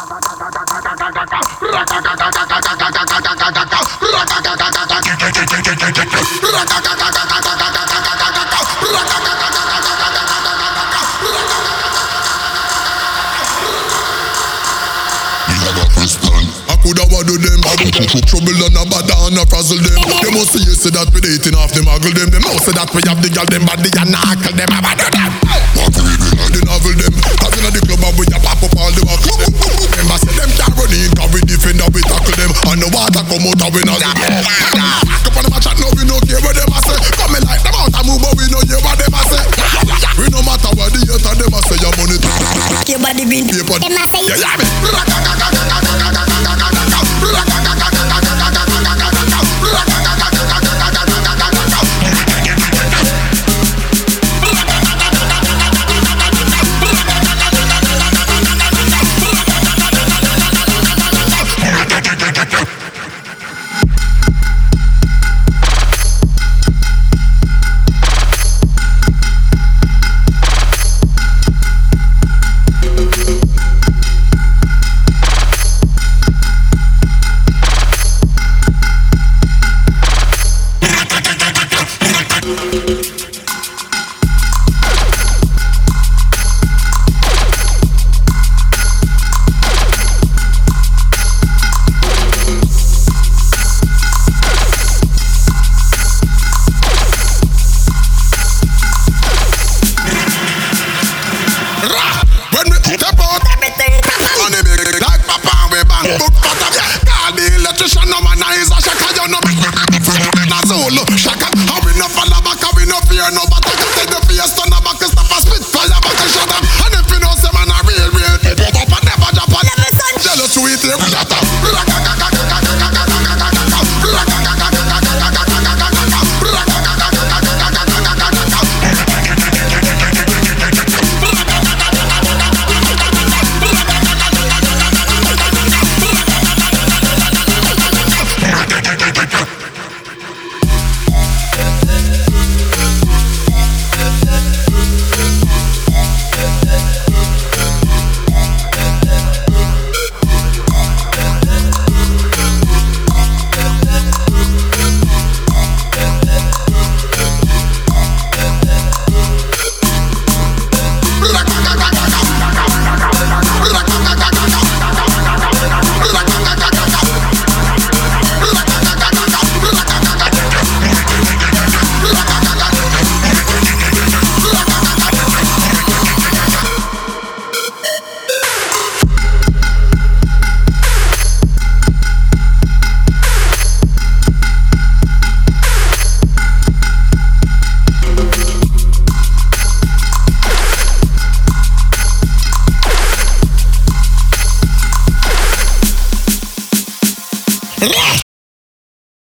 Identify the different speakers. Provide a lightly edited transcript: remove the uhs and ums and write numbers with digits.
Speaker 1: Coulda what do them? Trouble and a bad and a frazzle them. They must see you say that we dating off them muggle them. They know say that we have the girl them body and knuckle them. Walk reading and the novel them. Cause in the club and we a pop up all the walk. Them a say them can't run in cause we defend and we tackle them. And the water come out and we not see them. Come on them a chat now we no care what them a say. Come me like them out and move but we no hear what them a say. We no matter what the hater them a say your money to
Speaker 2: your body been
Speaker 1: paper.
Speaker 2: Them a say
Speaker 1: yeah me. Step out, and they make like papa we bang.